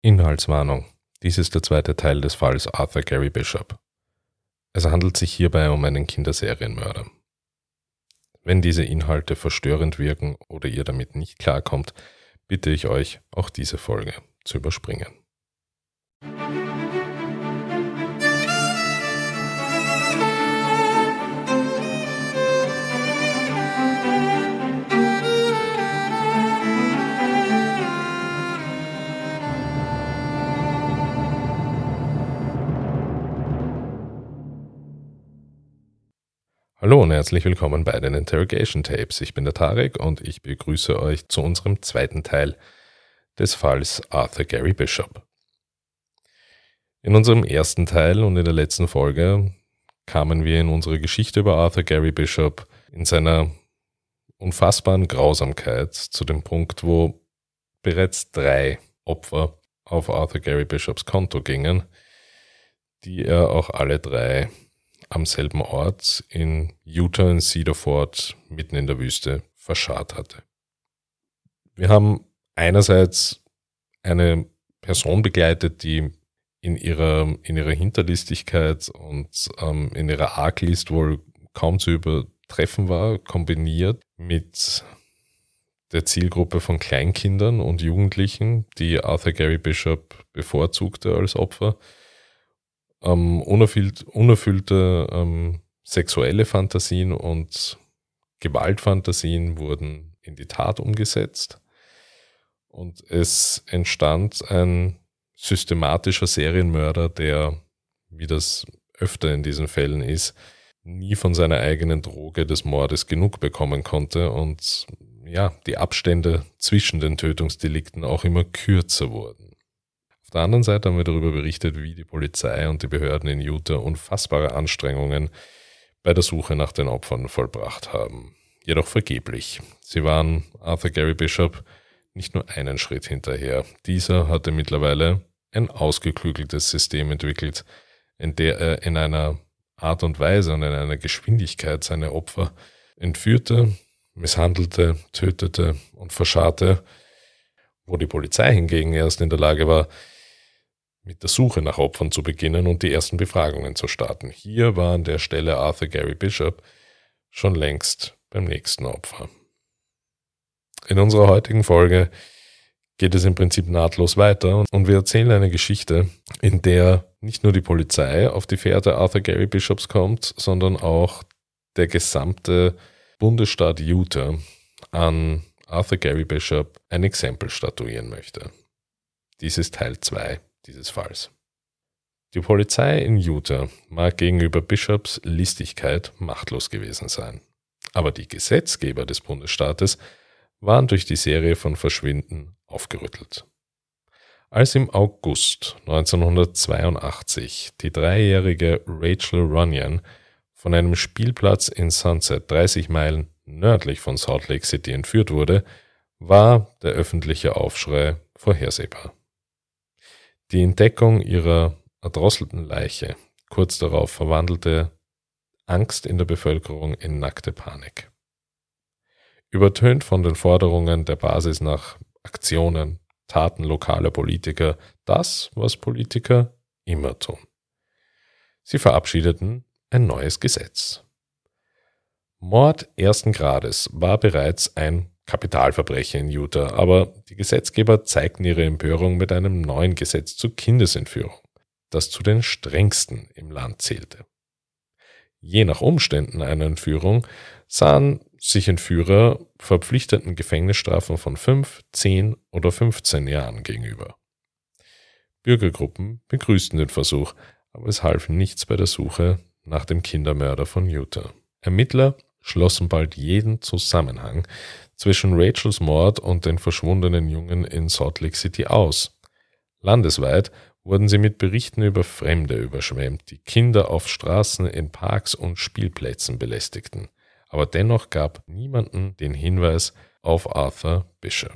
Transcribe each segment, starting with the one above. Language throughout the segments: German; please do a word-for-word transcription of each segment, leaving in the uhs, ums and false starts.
Inhaltswarnung. Dies ist der zweite Teil des Falls Arthur Gary Bishop. Es handelt sich hierbei um einen Kinderserienmörder. Wenn diese Inhalte verstörend wirken oder ihr damit nicht klarkommt, bitte ich euch, auch diese Folge zu überspringen. Hallo und herzlich willkommen bei den Interrogation Tapes. Ich bin der Tarek und ich begrüße euch zu unserem zweiten Teil des Falls Arthur Gary Bishop. In unserem ersten Teil und in der letzten Folge kamen wir in unserer Geschichte über Arthur Gary Bishop in seiner unfassbaren Grausamkeit zu dem Punkt, wo bereits drei Opfer auf Arthur Gary Bishops Konto gingen, die er auch alle drei am selben Ort in Utah in Cedar Fort mitten in der Wüste verscharrt hatte. Wir haben einerseits eine Person begleitet, die in ihrer, in ihrer Hinterlistigkeit und ähm, in ihrer Arglist wohl kaum zu übertreffen war, kombiniert mit der Zielgruppe von Kleinkindern und Jugendlichen, die Arthur Gary Bishop bevorzugte als Opfer. Ähm, unerfüllt, unerfüllte ähm, sexuelle Fantasien und Gewaltfantasien wurden in die Tat umgesetzt und es entstand ein systematischer Serienmörder, der, wie das öfter in diesen Fällen ist, nie von seiner eigenen Droge des Mordes genug bekommen konnte und ja, die Abstände zwischen den Tötungsdelikten auch immer kürzer wurden. Auf der anderen Seite haben wir darüber berichtet, wie die Polizei und die Behörden in Utah unfassbare Anstrengungen bei der Suche nach den Opfern vollbracht haben. Jedoch vergeblich. Sie waren Arthur Gary Bishop nicht nur einen Schritt hinterher. Dieser hatte mittlerweile ein ausgeklügeltes System entwickelt, in der er in einer Art und Weise und in einer Geschwindigkeit seine Opfer entführte, misshandelte, tötete und verscharrte, wo die Polizei hingegen erst in der Lage war, mit der Suche nach Opfern zu beginnen und die ersten Befragungen zu starten. Hier war an der Stelle Arthur Gary Bishop schon längst beim nächsten Opfer. In unserer heutigen Folge geht es im Prinzip nahtlos weiter und wir erzählen eine Geschichte, in der nicht nur die Polizei auf die Fährte Arthur Gary Bishops kommt, sondern auch der gesamte Bundesstaat Utah an Arthur Gary Bishop ein Exempel statuieren möchte. Dies ist Teil zwei dieses Falls. Die Polizei in Utah mag gegenüber Bishops Listigkeit machtlos gewesen sein, aber die Gesetzgeber des Bundesstaates waren durch die Serie von Verschwinden aufgerüttelt. Als im August neunzehnhundertzweiundachtzig die dreijährige Rachel Runyon von einem Spielplatz in Sunset dreißig Meilen nördlich von Salt Lake City entführt wurde, war der öffentliche Aufschrei vorhersehbar. Die Entdeckung ihrer erdrosselten Leiche kurz darauf verwandelte Angst in der Bevölkerung in nackte Panik. Übertönt von den Forderungen der Basis nach Aktionen, Taten lokaler Politiker, das, was Politiker immer tun. Sie verabschiedeten ein neues Gesetz. Mord ersten Grades war bereits ein Kapitalverbrechen in Utah, aber die Gesetzgeber zeigten ihre Empörung mit einem neuen Gesetz zur Kindesentführung, das zu den strengsten im Land zählte. Je nach Umständen einer Entführung sahen sich Entführer verpflichteten Gefängnisstrafen von fünf, zehn oder fünfzehn Jahren gegenüber. Bürgergruppen begrüßten den Versuch, aber es half nichts bei der Suche nach dem Kindermörder von Utah. Ermittler schlossen bald jeden Zusammenhang zwischen Rachels Mord und den verschwundenen Jungen in Salt Lake City aus. Landesweit wurden sie mit Berichten über Fremde überschwemmt, die Kinder auf Straßen, in Parks und Spielplätzen belästigten. Aber dennoch gab niemanden den Hinweis auf Arthur Bishop.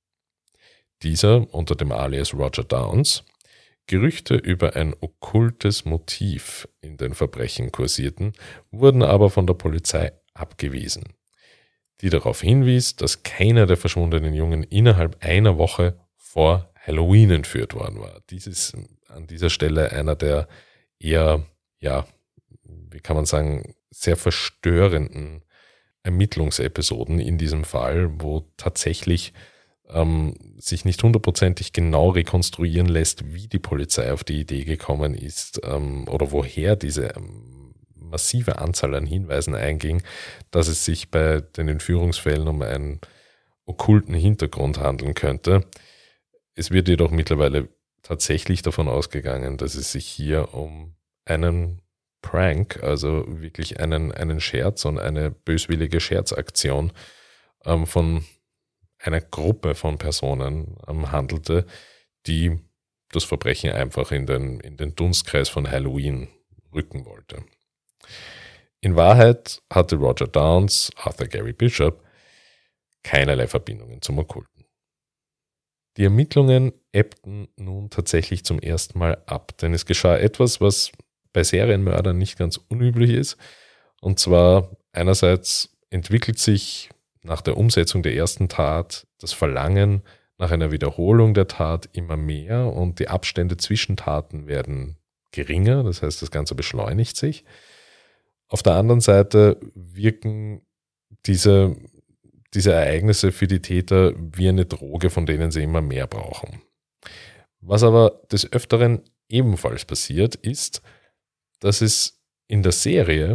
Dieser, unter dem Alias Roger Downs, Gerüchte über ein okkultes Motiv in den Verbrechen kursierten, wurden aber von der Polizei abgewiesen, die darauf hinwies, dass keiner der verschwundenen Jungen innerhalb einer Woche vor Halloween entführt worden war. Dies ist an dieser Stelle einer der eher, ja, wie kann man sagen, sehr verstörenden Ermittlungsepisoden in diesem Fall, wo tatsächlich ähm, sich nicht hundertprozentig genau rekonstruieren lässt, wie die Polizei auf die Idee gekommen ist ähm, oder woher diese ähm, massive Anzahl an Hinweisen einging, dass es sich bei den Entführungsfällen um einen okkulten Hintergrund handeln könnte. Es wird jedoch mittlerweile tatsächlich davon ausgegangen, dass es sich hier um einen Prank, also wirklich einen, einen Scherz und eine böswillige Scherzaktion ähm, von einer Gruppe von Personen ähm, handelte, die das Verbrechen einfach in den, in den Dunstkreis von Halloween rücken wollte. In Wahrheit hatte Roger Downs, Arthur Gary Bishop, keinerlei Verbindungen zum Okkulten. Die Ermittlungen ebbten nun tatsächlich zum ersten Mal ab, denn es geschah etwas, was bei Serienmördern nicht ganz unüblich ist. Und zwar einerseits entwickelt sich nach der Umsetzung der ersten Tat das Verlangen nach einer Wiederholung der Tat immer mehr und die Abstände zwischen Taten werden geringer, das heißt, das Ganze beschleunigt sich. Auf der anderen Seite wirken diese, diese Ereignisse für die Täter wie eine Droge, von denen sie immer mehr brauchen. Was aber des Öfteren ebenfalls passiert, ist, dass es in der Serie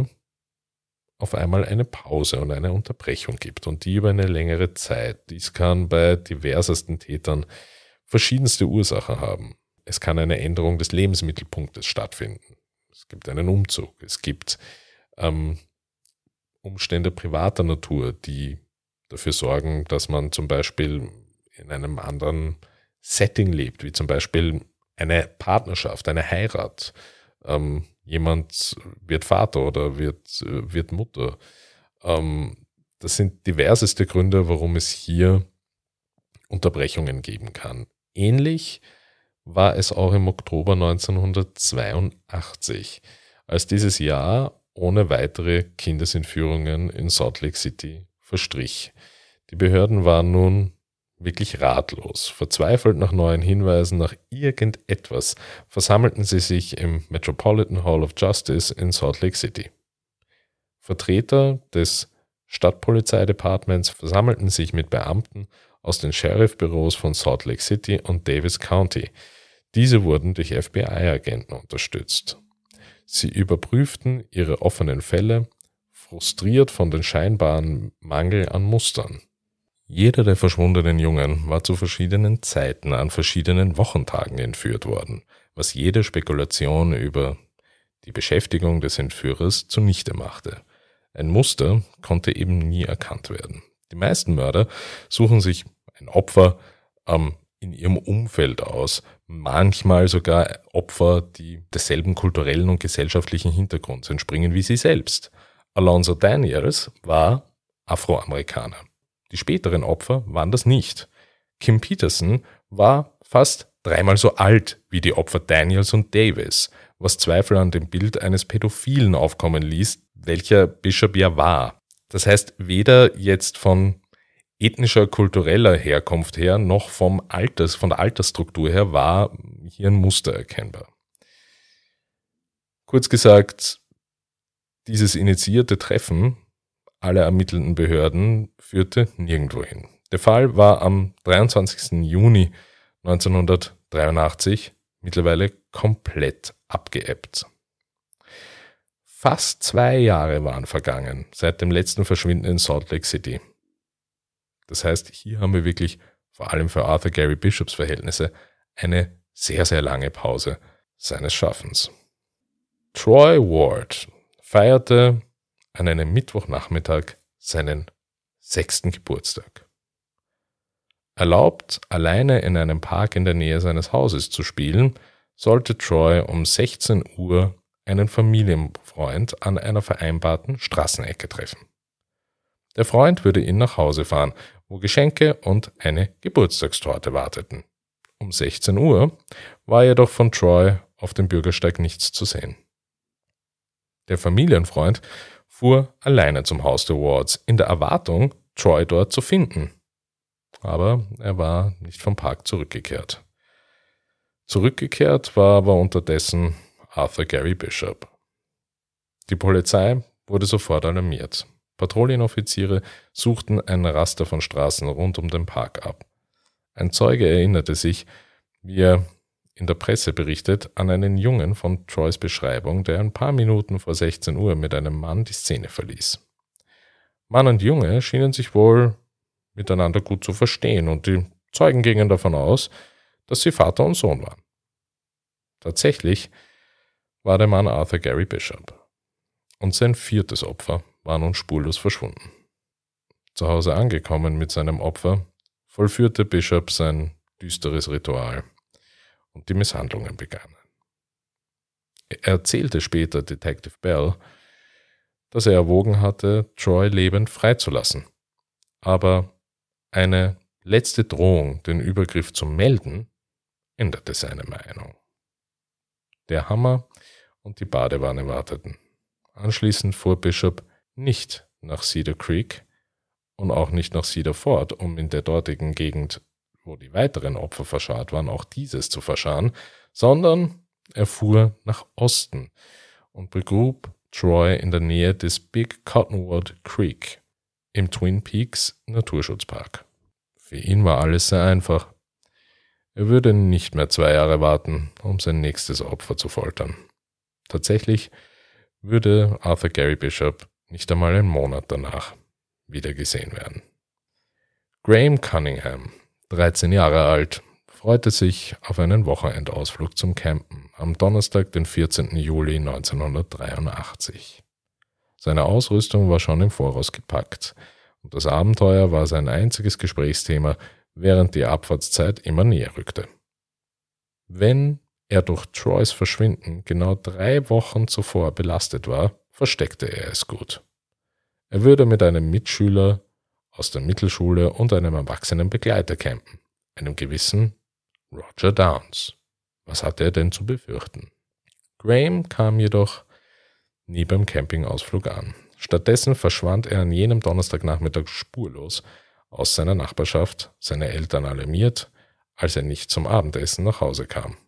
auf einmal eine Pause und eine Unterbrechung gibt und die über eine längere Zeit. Dies kann bei diversesten Tätern verschiedenste Ursachen haben. Es kann eine Änderung des Lebensmittelpunktes stattfinden. Es gibt einen Umzug. Es gibt ähm, Umstände privater Natur, die dafür sorgen, dass man zum Beispiel in einem anderen Setting lebt, wie zum Beispiel eine Partnerschaft, eine Heirat. Ähm, jemand wird Vater oder wird, wird Mutter. Ähm, das sind diverseste Gründe, warum es hier Unterbrechungen geben kann. Ähnlich war es auch im Oktober neunzehnhundertzweiundachtzig, als dieses Jahr ohne weitere Kindesentführungen in Salt Lake City verstrich. Die Behörden waren nun wirklich ratlos. Verzweifelt nach neuen Hinweisen, nach irgendetwas, versammelten sie sich im Metropolitan Hall of Justice in Salt Lake City. Vertreter des Stadtpolizeidepartements versammelten sich mit Beamten aus den Sheriffbüros von Salt Lake City und Davis County. Diese wurden durch F B I-Agenten unterstützt. Sie überprüften ihre offenen Fälle, frustriert von dem scheinbaren Mangel an Mustern. Jeder der verschwundenen Jungen war zu verschiedenen Zeiten an verschiedenen Wochentagen entführt worden, was jede Spekulation über die Beschäftigung des Entführers zunichte machte. Ein Muster konnte eben nie erkannt werden. Die meisten Mörder suchen sich ein Opfer ähm, in ihrem Umfeld aus, manchmal sogar Opfer, die desselben kulturellen und gesellschaftlichen Hintergrunds entspringen wie sie selbst. Alonzo Daniels war Afroamerikaner. Die späteren Opfer waren das nicht. Kim Peterson war fast dreimal so alt wie die Opfer Daniels und Davis, was Zweifel an dem Bild eines Pädophilen aufkommen ließ, welcher Bishop ja war. Das heißt, weder jetzt von ethnischer, kultureller Herkunft her, noch vom Alters, von der Altersstruktur her war hier ein Muster erkennbar. Kurz gesagt, dieses initiierte Treffen aller ermittelnden Behörden führte nirgendwo hin. Der Fall war am dreiundzwanzigsten Juni neunzehnhundertdreiundachtzig mittlerweile komplett abgeebbt. Fast zwei Jahre waren vergangen seit dem letzten Verschwinden in Salt Lake City. Das heißt, hier haben wir wirklich, vor allem für Arthur Gary Bishops Verhältnisse, eine sehr, sehr lange Pause seines Schaffens. Troy Ward feierte an einem Mittwochnachmittag seinen sechsten Geburtstag. Erlaubt, alleine in einem Park in der Nähe seines Hauses zu spielen, sollte Troy um sechzehn Uhr einen Familienfreund an einer vereinbarten Straßenecke treffen. Der Freund würde ihn nach Hause fahren, wo Geschenke und eine Geburtstagstorte warteten. Um sechzehn Uhr war jedoch von Troy auf dem Bürgersteig nichts zu sehen. Der Familienfreund fuhr alleine zum Haus der Wards, in der Erwartung, Troy dort zu finden. Aber er war nicht vom Park zurückgekehrt. Zurückgekehrt war aber unterdessen Arthur Gary Bishop. Die Polizei wurde sofort alarmiert. Patrouillenoffiziere suchten ein Raster von Straßen rund um den Park ab. Ein Zeuge erinnerte sich, wie er in der Presse berichtet, an einen Jungen von Troys Beschreibung, der ein paar Minuten vor sechzehn Uhr mit einem Mann die Szene verließ. Mann und Junge schienen sich wohl miteinander gut zu verstehen und die Zeugen gingen davon aus, dass sie Vater und Sohn waren. Tatsächlich war der Mann Arthur Gary Bishop. Und sein viertes Opfer war nun spurlos verschwunden. Zu Hause angekommen mit seinem Opfer, vollführte Bishop sein düsteres Ritual und die Misshandlungen begannen. Er erzählte später Detective Bell, dass er erwogen hatte, Troy lebend freizulassen. Aber eine letzte Drohung, den Übergriff zu melden, änderte seine Meinung. Der Hammer und die Badewanne warteten. Anschließend fuhr Bishop nicht nach Cedar Creek und auch nicht nach Cedar Fort, um in der dortigen Gegend, wo die weiteren Opfer verscharrt waren, auch dieses zu verscharren, sondern er fuhr nach Osten und begrub Troy in der Nähe des Big Cottonwood Creek im Twin Peaks Naturschutzpark. Für ihn war alles sehr einfach. Er würde nicht mehr zwei Jahre warten, um sein nächstes Opfer zu foltern. Tatsächlich würde Arthur Gary Bishop nicht einmal einen Monat danach wieder gesehen werden. Graham Cunningham, dreizehn Jahre alt, freute sich auf einen Wochenendausflug zum Campen am Donnerstag, den vierzehnten Juli neunzehnhundertdreiundachtzig. Seine Ausrüstung war schon im Voraus gepackt und das Abenteuer war sein einziges Gesprächsthema, während die Abfahrtszeit immer näher rückte. Wenn er durch Troys Verschwinden genau drei Wochen zuvor belastet war, versteckte er es gut. Er würde mit einem Mitschüler aus der Mittelschule und einem erwachsenen Begleiter campen, einem gewissen Roger Downs. Was hatte er denn zu befürchten? Graham kam jedoch nie beim Campingausflug an. Stattdessen verschwand er an jenem Donnerstagnachmittag spurlos aus seiner Nachbarschaft, seine Eltern alarmiert, als er nicht zum Abendessen nach Hause kam.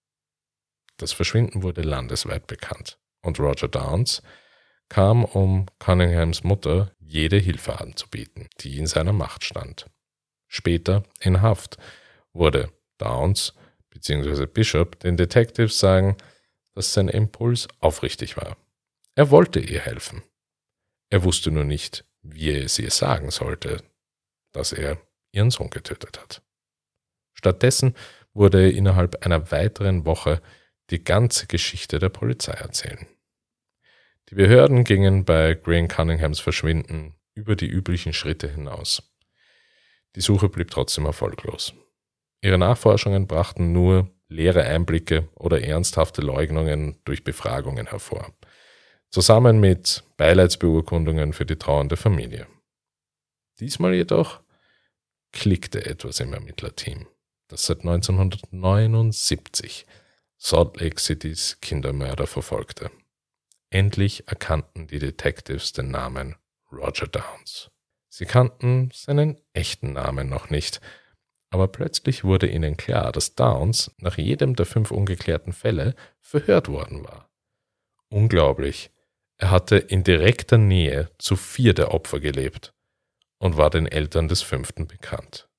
Das Verschwinden wurde landesweit bekannt und Roger Downs kam, um Cunninghams Mutter jede Hilfe anzubieten, die in seiner Macht stand. Später in Haft wurde Downs bzw. Bishop den Detectives sagen, dass sein Impuls aufrichtig war. Er wollte ihr helfen. Er wusste nur nicht, wie er es ihr sagen sollte, dass er ihren Sohn getötet hat. Stattdessen wurde er innerhalb einer weiteren Woche die ganze Geschichte der Polizei erzählen. Die Behörden gingen bei Graham Cunninghams Verschwinden über die üblichen Schritte hinaus. Die Suche blieb trotzdem erfolglos. Ihre Nachforschungen brachten nur leere Einblicke oder ernsthafte Leugnungen durch Befragungen hervor, zusammen mit Beileidsbeurkundungen für die trauernde Familie. Diesmal jedoch klickte etwas im Ermittlerteam, das seit neunzehnhundertneunundsiebzig Salt Lake Citys Kindermörder verfolgte. Endlich erkannten die Detectives den Namen Roger Downs. Sie kannten seinen echten Namen noch nicht, aber plötzlich wurde ihnen klar, dass Downs nach jedem der fünf ungeklärten Fälle verhört worden war. Unglaublich, er hatte in direkter Nähe zu vier der Opfer gelebt und war den Eltern des fünften bekannt.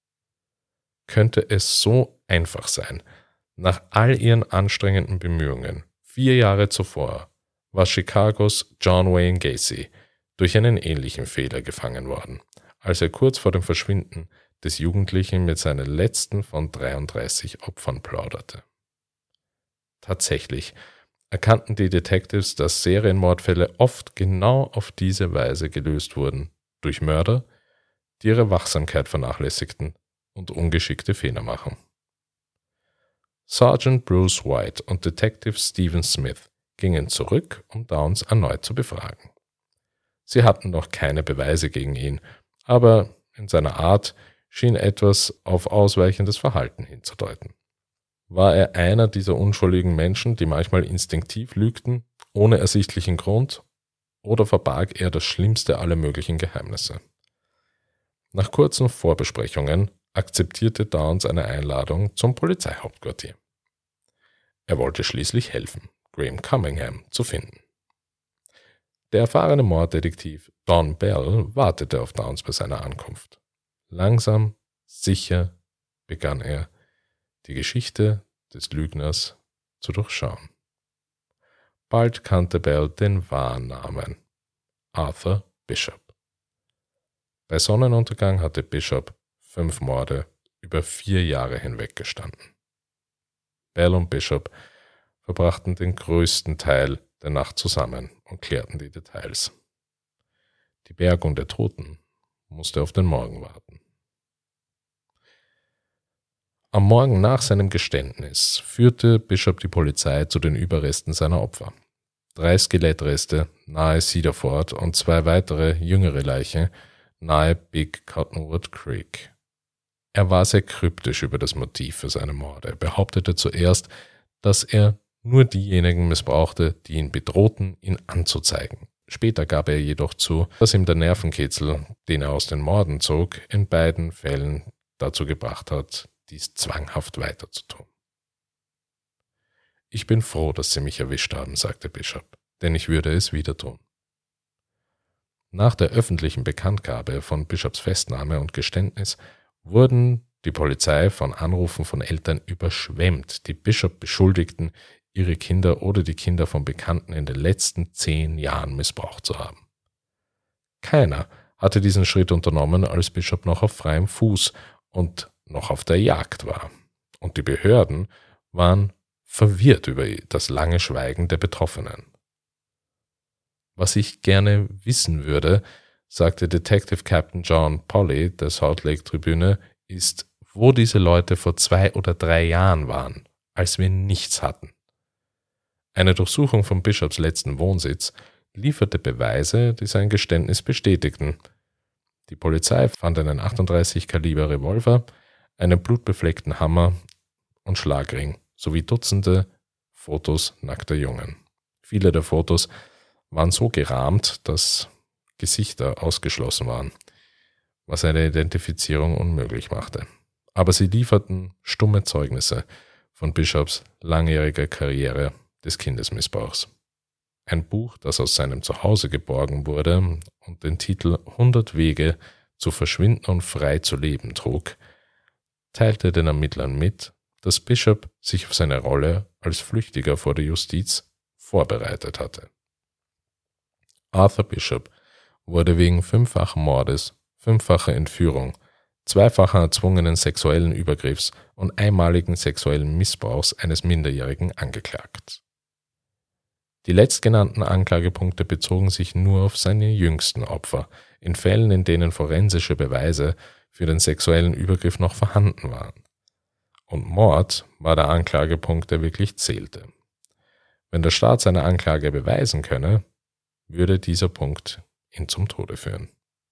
Könnte es so einfach sein? Nach all ihren anstrengenden Bemühungen, vier Jahre zuvor, war Chicagos John Wayne Gacy durch einen ähnlichen Fehler gefangen worden, als er kurz vor dem Verschwinden des Jugendlichen mit seinen letzten von dreiunddreißig Opfern plauderte. Tatsächlich erkannten die Detectives, dass Serienmordfälle oft genau auf diese Weise gelöst wurden, durch Mörder, die ihre Wachsamkeit vernachlässigten und ungeschickte Fehler machen. Sergeant Bruce White und Detective Stephen Smith gingen zurück, um Downs erneut zu befragen. Sie hatten noch keine Beweise gegen ihn, aber in seiner Art schien etwas auf ausweichendes Verhalten hinzudeuten. War er einer dieser unschuldigen Menschen, die manchmal instinktiv lügten, ohne ersichtlichen Grund, oder verbarg er das schlimmste aller möglichen Geheimnisse? Nach kurzen Vorbesprechungen akzeptierte Downs eine Einladung zum Polizeihauptquartier. Er wollte schließlich helfen, Graham Cunningham zu finden. Der erfahrene Morddetektiv Don Bell wartete auf Downs bei seiner Ankunft. Langsam, sicher begann er, die Geschichte des Lügners zu durchschauen. Bald kannte Bell den wahren Namen: Arthur Bishop. Bei Sonnenuntergang hatte Bishop fünf Morde über vier Jahre hinweg gestanden. Bell und Bishop verbrachten den größten Teil der Nacht zusammen und klärten die Details. Die Bergung der Toten musste auf den Morgen warten. Am Morgen nach seinem Geständnis führte Bishop die Polizei zu den Überresten seiner Opfer. Drei Skelettreste nahe Cedarford und zwei weitere jüngere Leichen nahe Big Cottonwood Creek. Er war sehr kryptisch über das Motiv für seine Morde. Er behauptete zuerst, dass er nur diejenigen missbrauchte, die ihn bedrohten, ihn anzuzeigen. Später gab er jedoch zu, dass ihm der Nervenkitzel, den er aus den Morden zog, in beiden Fällen dazu gebracht hat, dies zwanghaft weiterzutun. »Ich bin froh, dass Sie mich erwischt haben«, sagte Bishop, »denn ich würde es wieder tun.« Nach der öffentlichen Bekanntgabe von Bishops Festnahme und Geständnis wurden die Polizei von Anrufen von Eltern überschwemmt, die Bishop beschuldigten, ihre Kinder oder die Kinder von Bekannten in den letzten zehn Jahren missbraucht zu haben. Keiner hatte diesen Schritt unternommen, als Bishop noch auf freiem Fuß und noch auf der Jagd war. Und die Behörden waren verwirrt über das lange Schweigen der Betroffenen. »Was ich gerne wissen würde«, sagte Detective Captain John Polly der Salt Lake Tribune, ist, wo diese Leute vor zwei oder drei Jahren waren, als wir nichts hatten. Eine Durchsuchung von Bishops letzten Wohnsitz lieferte Beweise, die sein Geständnis bestätigten. Die Polizei fand einen achtunddreißig Kaliber Revolver, einen blutbefleckten Hammer und Schlagring sowie Dutzende Fotos nackter Jungen. Viele der Fotos waren so gerahmt, dass Gesichter ausgeschlossen waren, was eine Identifizierung unmöglich machte. Aber sie lieferten stumme Zeugnisse von Bishops langjähriger Karriere des Kindesmissbrauchs. Ein Buch, das aus seinem Zuhause geborgen wurde und den Titel hundert Wege zu verschwinden und frei zu leben trug, teilte den Ermittlern mit, dass Bishop sich auf seine Rolle als Flüchtiger vor der Justiz vorbereitet hatte. Arthur Bishop wurde wegen fünffachen Mordes, fünffacher Entführung, zweifacher erzwungenen sexuellen Übergriffs und einmaligen sexuellen Missbrauchs eines Minderjährigen angeklagt. Die letztgenannten Anklagepunkte bezogen sich nur auf seine jüngsten Opfer, in Fällen, in denen forensische Beweise für den sexuellen Übergriff noch vorhanden waren. Und Mord war der Anklagepunkt, der wirklich zählte. Wenn der Staat seine Anklage beweisen könne, würde dieser Punkt ihn zum Tode führen.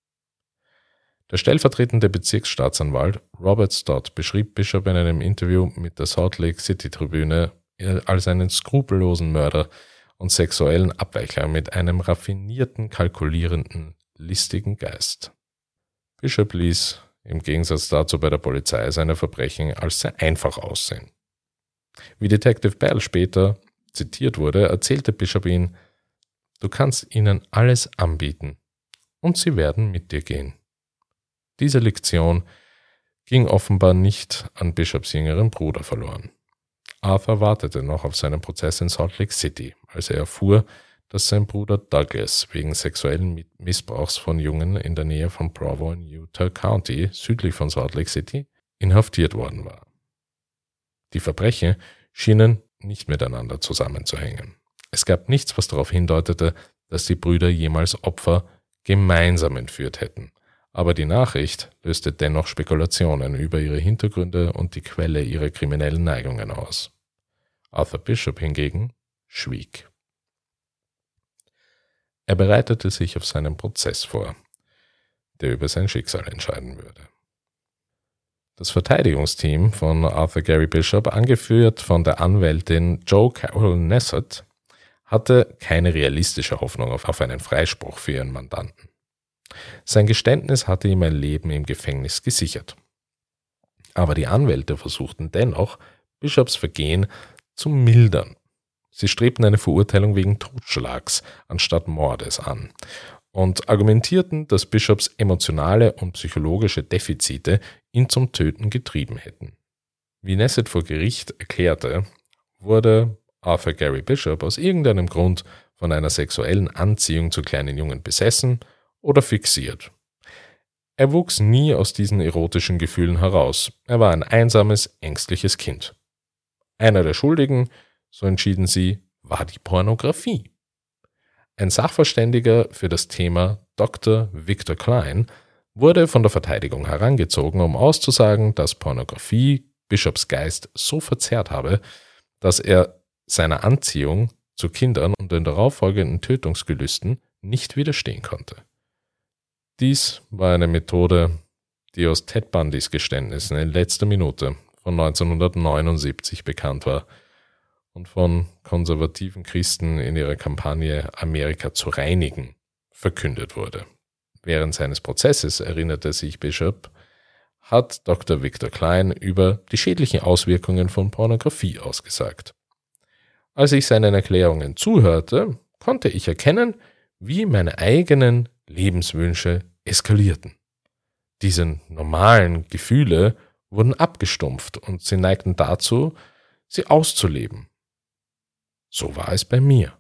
Der stellvertretende Bezirksstaatsanwalt Robert Stott beschrieb Bishop in einem Interview mit der Salt Lake City Tribune als einen skrupellosen Mörder und sexuellen Abweichler mit einem raffinierten, kalkulierenden, listigen Geist. Bishop ließ im Gegensatz dazu bei der Polizei seine Verbrechen als sehr einfach aussehen. Wie Detective Bell später zitiert wurde, erzählte Bishop ihn: »Du kannst ihnen alles anbieten und sie werden mit dir gehen.« Diese Lektion ging offenbar nicht an Bishops jüngeren Bruder verloren. Arthur wartete noch auf seinen Prozess in Salt Lake City, als er erfuhr, dass sein Bruder Douglas wegen sexuellen Missbrauchs von Jungen in der Nähe von Provo in Utah County, südlich von Salt Lake City, inhaftiert worden war. Die Verbrechen schienen nicht miteinander zusammenzuhängen. Es gab nichts, was darauf hindeutete, dass die Brüder jemals Opfer gemeinsam entführt hätten. Aber die Nachricht löste dennoch Spekulationen über ihre Hintergründe und die Quelle ihrer kriminellen Neigungen aus. Arthur Bishop hingegen schwieg. Er bereitete sich auf seinen Prozess vor, der über sein Schicksal entscheiden würde. Das Verteidigungsteam von Arthur Gary Bishop, angeführt von der Anwältin Jo Carol Nessert, hatte keine realistische Hoffnung auf einen Freispruch für ihren Mandanten. Sein Geständnis hatte ihm ein Leben im Gefängnis gesichert. Aber die Anwälte versuchten dennoch, Bishops Vergehen zu mildern. Sie strebten eine Verurteilung wegen Totschlags anstatt Mordes an und argumentierten, dass Bishops emotionale und psychologische Defizite ihn zum Töten getrieben hätten. Wie Nesset vor Gericht erklärte, wurde Arthur Gary Bishop aus irgendeinem Grund von einer sexuellen Anziehung zu kleinen Jungen besessen oder fixiert. Er wuchs nie aus diesen erotischen Gefühlen heraus. Er war ein einsames, ängstliches Kind. Einer der Schuldigen, so entschieden sie, war die Pornografie. Ein Sachverständiger für das Thema, Doktor Victor Klein, wurde von der Verteidigung herangezogen, um auszusagen, dass Pornografie Bishops Geist so verzerrt habe, dass er seiner Anziehung zu Kindern und den darauffolgenden Tötungsgelüsten nicht widerstehen konnte. Dies war eine Methode, die aus Ted Bundys Geständnissen in letzter Minute von neunzehnhundertneunundsiebzig bekannt war und von konservativen Christen in ihrer Kampagne Amerika zu reinigen verkündet wurde. Während seines Prozesses, erinnerte sich Bishop, hat Doktor Victor Klein über die schädlichen Auswirkungen von Pornografie ausgesagt. Als ich seinen Erklärungen zuhörte, konnte ich erkennen, wie meine eigenen Lebenswünsche eskalierten. Diese normalen Gefühle wurden abgestumpft und sie neigten dazu, sie auszuleben. So war es bei mir.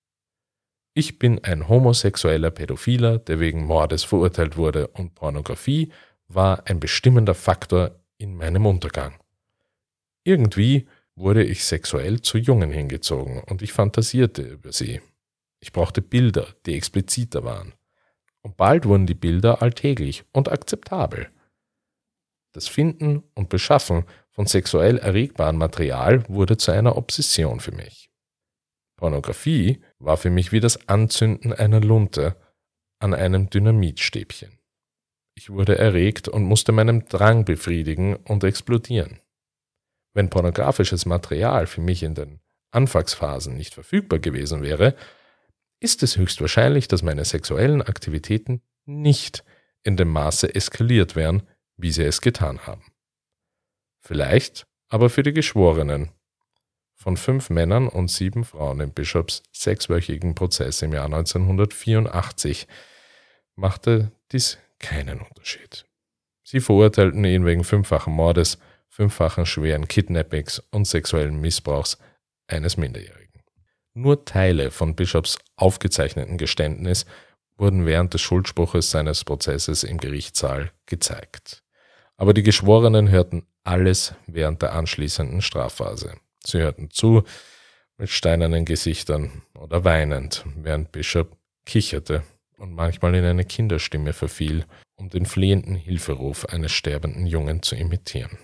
Ich bin ein homosexueller Pädophiler, der wegen Mordes verurteilt wurde, und Pornografie war ein bestimmender Faktor in meinem Untergang. Irgendwie wurde ich sexuell zu Jungen hingezogen und ich fantasierte über sie. Ich brauchte Bilder, die expliziter waren. Und bald wurden die Bilder alltäglich und akzeptabel. Das Finden und Beschaffen von sexuell erregbarem Material wurde zu einer Obsession für mich. Pornografie war für mich wie das Anzünden einer Lunte an einem Dynamitstäbchen. Ich wurde erregt und musste meinen Drang befriedigen und explodieren. Wenn pornografisches Material für mich in den Anfangsphasen nicht verfügbar gewesen wäre, ist es höchstwahrscheinlich, dass meine sexuellen Aktivitäten nicht in dem Maße eskaliert wären, wie sie es getan haben. Vielleicht aber für die Geschworenen von fünf Männern und sieben Frauen in Bishops sechswöchigen Prozess im Jahr neunzehnhundertvierundachtzig machte dies keinen Unterschied. Sie verurteilten ihn wegen fünffachen Mordes, fünffachen schweren Kidnappings und sexuellen Missbrauchs eines Minderjährigen. Nur Teile von Bishops aufgezeichneten Geständnis wurden während des Schuldspruches seines Prozesses im Gerichtssaal gezeigt. Aber die Geschworenen hörten alles während der anschließenden Strafphase. Sie hörten zu, mit steinernen Gesichtern oder weinend, während Bishop kicherte und manchmal in eine Kinderstimme verfiel, um den flehenden Hilferuf eines sterbenden Jungen zu imitieren.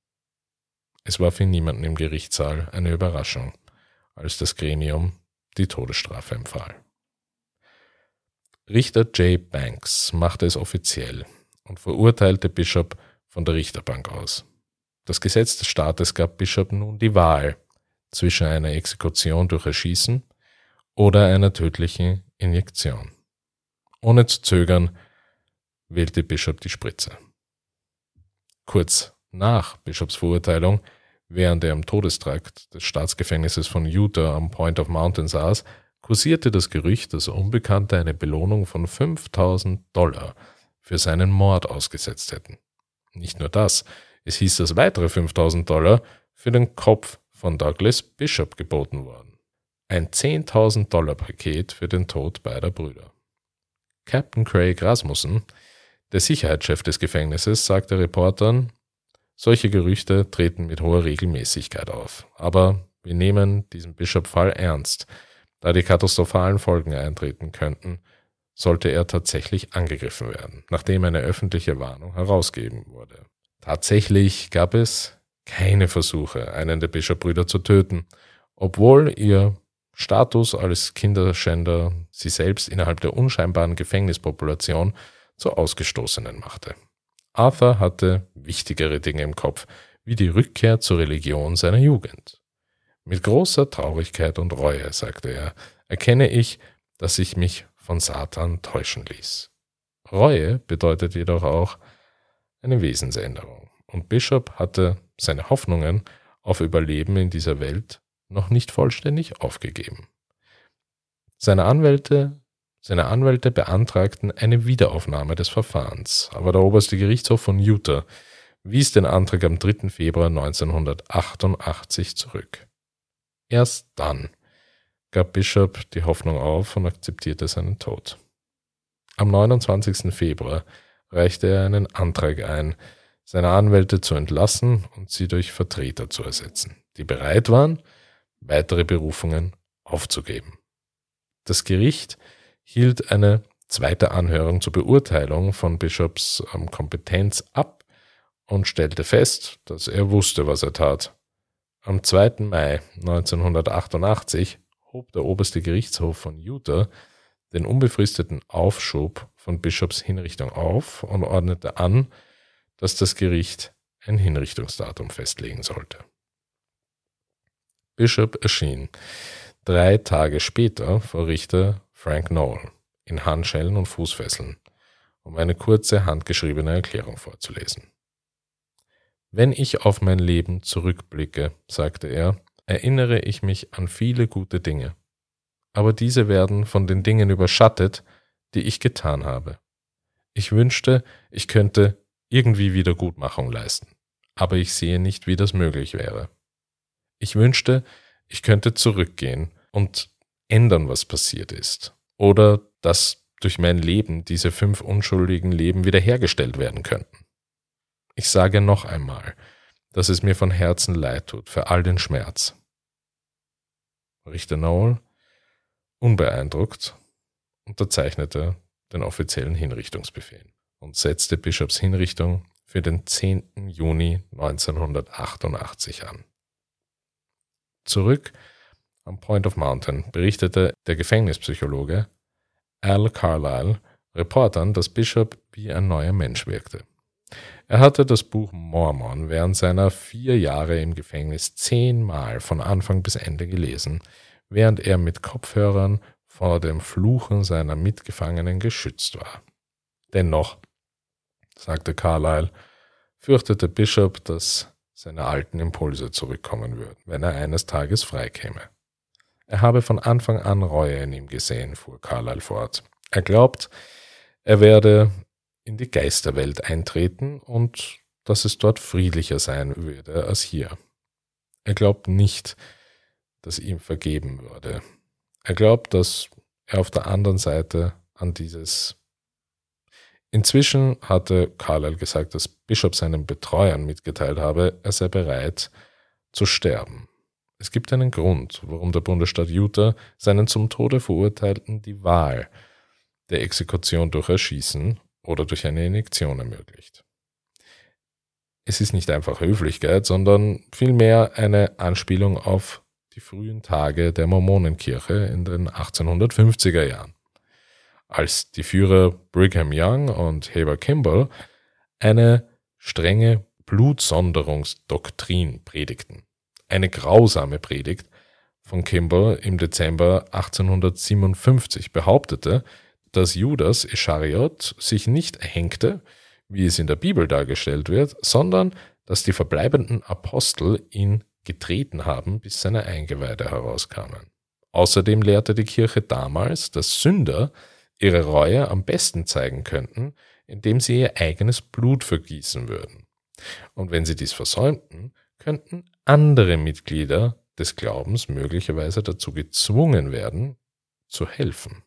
Es war für niemanden im Gerichtssaal eine Überraschung, als das Gremium die Todesstrafe empfahl. Richter Jay Banks machte es offiziell und verurteilte Bishop von der Richterbank aus. Das Gesetz des Staates gab Bishop nun die Wahl zwischen einer Exekution durch Erschießen oder einer tödlichen Injektion. Ohne zu zögern wählte Bishop die Spritze. Kurz nach Bishops Verurteilung, während er im Todestrakt des Staatsgefängnisses von Utah am Point of Mountain saß, kursierte das Gerücht, dass Unbekannte eine Belohnung von fünftausend Dollar für seinen Mord ausgesetzt hätten. Nicht nur das, es hieß, dass weitere fünftausend Dollar für den Kopf von Douglas Bishop geboten wurden. Ein zehntausend Dollar Paket für den Tod beider Brüder. Captain Craig Rasmussen, der Sicherheitschef des Gefängnisses, sagte Reportern, solche Gerüchte treten mit hoher Regelmäßigkeit auf, aber wir nehmen diesen Bishop-Fall ernst, da die katastrophalen Folgen eintreten könnten, sollte er tatsächlich angegriffen werden, nachdem eine öffentliche Warnung herausgegeben wurde. Tatsächlich gab es keine Versuche, einen der Bishop-Brüder zu töten, obwohl ihr Status als Kinderschänder sie selbst innerhalb der unscheinbaren Gefängnispopulation zu Ausgestoßenen machte. Arthur hatte wichtigere Dinge im Kopf, wie die Rückkehr zur Religion seiner Jugend. Mit großer Traurigkeit und Reue, sagte er, erkenne ich, dass ich mich von Satan täuschen ließ. Reue bedeutet jedoch auch eine Wesensänderung, und Bishop hatte seine Hoffnungen auf Überleben in dieser Welt noch nicht vollständig aufgegeben. Seine Anwälte, seine Anwälte beantragten eine Wiederaufnahme des Verfahrens, aber der oberste Gerichtshof von Utah wies den Antrag am dritten Februar neunzehnhundertachtundachtzig zurück. Erst dann gab Bishop die Hoffnung auf und akzeptierte seinen Tod. Am neunundzwanzigsten Februar reichte er einen Antrag ein, seine Anwälte zu entlassen und sie durch Vertreter zu ersetzen, die bereit waren, weitere Berufungen aufzugeben. Das Gericht hielt eine zweite Anhörung zur Beurteilung von Bishops ähm, Kompetenz ab und stellte fest, dass er wusste, was er tat. Am zweiten Mai neunzehnhundertachtundachtzig hob der oberste Gerichtshof von Utah den unbefristeten Aufschub von Bishops Hinrichtung auf und ordnete an, dass das Gericht ein Hinrichtungsdatum festlegen sollte. Bishop erschien drei Tage später vor Richter Frank Noel in Handschellen und Fußfesseln, um eine kurze handgeschriebene Erklärung vorzulesen. Wenn ich auf mein Leben zurückblicke, sagte er, erinnere ich mich an viele gute Dinge. Aber diese werden von den Dingen überschattet, die ich getan habe. Ich wünschte, ich könnte irgendwie Wiedergutmachung leisten, aber ich sehe nicht, wie das möglich wäre. Ich wünschte, ich könnte zurückgehen und ändern, was passiert ist, oder dass durch mein Leben diese fünf unschuldigen Leben wiederhergestellt werden könnten. Ich sage noch einmal, dass es mir von Herzen leid tut für all den Schmerz. Richter Noel, unbeeindruckt, unterzeichnete den offiziellen Hinrichtungsbefehl und setzte Bishops Hinrichtung für den zehnten Juni neunzehnhundertachtundachtzig an. Zurück am Point of Mountain berichtete der Gefängnispsychologe Al Carlisle Reportern, dass Bishop wie ein neuer Mensch wirkte. Er hatte das Buch Mormon während seiner vier Jahre im Gefängnis zehnmal von Anfang bis Ende gelesen, während er mit Kopfhörern vor dem Fluchen seiner Mitgefangenen geschützt war. Dennoch, sagte Carlisle, fürchtete Bishop, dass seine alten Impulse zurückkommen würden, wenn er eines Tages freikäme. Er habe von Anfang an Reue in ihm gesehen, fuhr Carlisle fort. Er glaubt, er werde in die Geisterwelt eintreten und dass es dort friedlicher sein würde als hier. Er glaubt nicht, dass ihm vergeben würde. Er glaubt, dass er auf der anderen Seite an dieses... Inzwischen hatte Carlisle gesagt, dass Bishop seinen Betreuern mitgeteilt habe, er sei bereit zu sterben. Es gibt einen Grund, warum der Bundesstaat Utah seinen zum Tode Verurteilten die Wahl der Exekution durch Erschießen oder durch eine Injektion ermöglicht. Es ist nicht einfach Höflichkeit, sondern vielmehr eine Anspielung auf die frühen Tage der Mormonenkirche in den achtzehnhundertfünfziger Jahren, als die Führer Brigham Young und Heber Kimball eine strenge Blutsonderungsdoktrin predigten. Eine grausame Predigt von Kimball im Dezember achtzehnhundertsiebenundfünfzig behauptete, dass Judas Ischariot sich nicht erhängte, wie es in der Bibel dargestellt wird, sondern dass die verbleibenden Apostel ihn getreten haben, bis seine Eingeweide herauskamen. Außerdem lehrte die Kirche damals, dass Sünder ihre Reue am besten zeigen könnten, indem sie ihr eigenes Blut vergießen würden. Und wenn sie dies versäumten, könnten andere Mitglieder des Glaubens möglicherweise dazu gezwungen werden, zu helfen.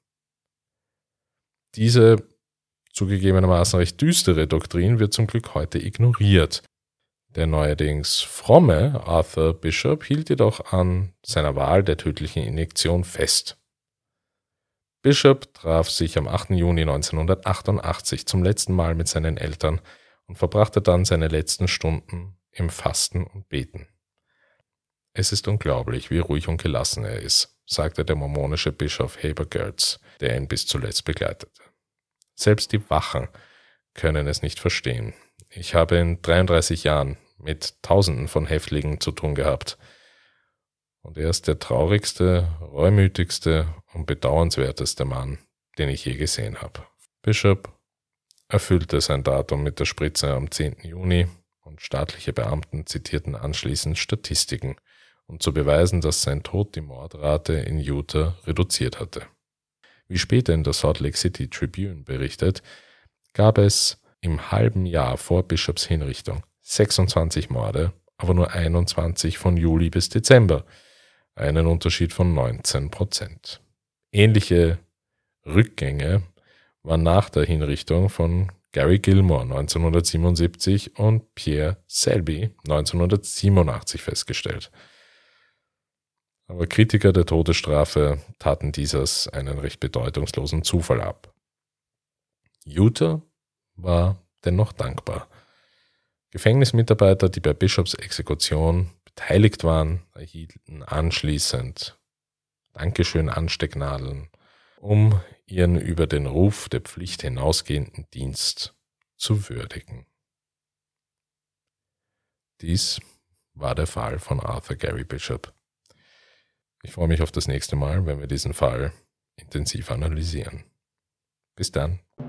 Diese zugegebenermaßen recht düstere Doktrin wird zum Glück heute ignoriert. Der neuerdings fromme Arthur Bishop hielt jedoch an seiner Wahl der tödlichen Injektion fest. Bishop traf sich am achten Juni neunzehnhundertachtundachtzig zum letzten Mal mit seinen Eltern und verbrachte dann seine letzten Stunden im Fasten und Beten. Es ist unglaublich, wie ruhig und gelassen er ist, sagte der mormonische Bischof Heber Gertz, der ihn bis zuletzt begleitete. Selbst die Wachen können es nicht verstehen. Ich habe in dreiunddreißig Jahren mit Tausenden von Häftlingen zu tun gehabt. Und er ist der traurigste, reumütigste und bedauernswerteste Mann, den ich je gesehen habe. Bishop erfüllte sein Datum mit der Spritze am zehnten Juni und staatliche Beamten zitierten anschließend Statistiken, und zu beweisen, dass sein Tod die Mordrate in Utah reduziert hatte. Wie später in der Salt Lake City Tribune berichtet, gab es im halben Jahr vor Bishops Hinrichtung sechsundzwanzig Morde, aber nur einundzwanzig von Juli bis Dezember, einen Unterschied von neunzehn Prozent. Ähnliche Rückgänge waren nach der Hinrichtung von Gary Gilmore neunzehnhundertsiebenundsiebzig und Pierre Selby neunzehnhundertsiebenundachtzig festgestellt. Aber Kritiker der Todesstrafe taten dieses einen recht bedeutungslosen Zufall ab. Utah war dennoch dankbar. Gefängnismitarbeiter, die bei Bishops Exekution beteiligt waren, erhielten anschließend Dankeschön-Anstecknadeln, um ihren über den Ruf der Pflicht hinausgehenden Dienst zu würdigen. Dies war der Fall von Arthur Gary Bishop. Ich freue mich auf das nächste Mal, wenn wir diesen Fall intensiv analysieren. Bis dann.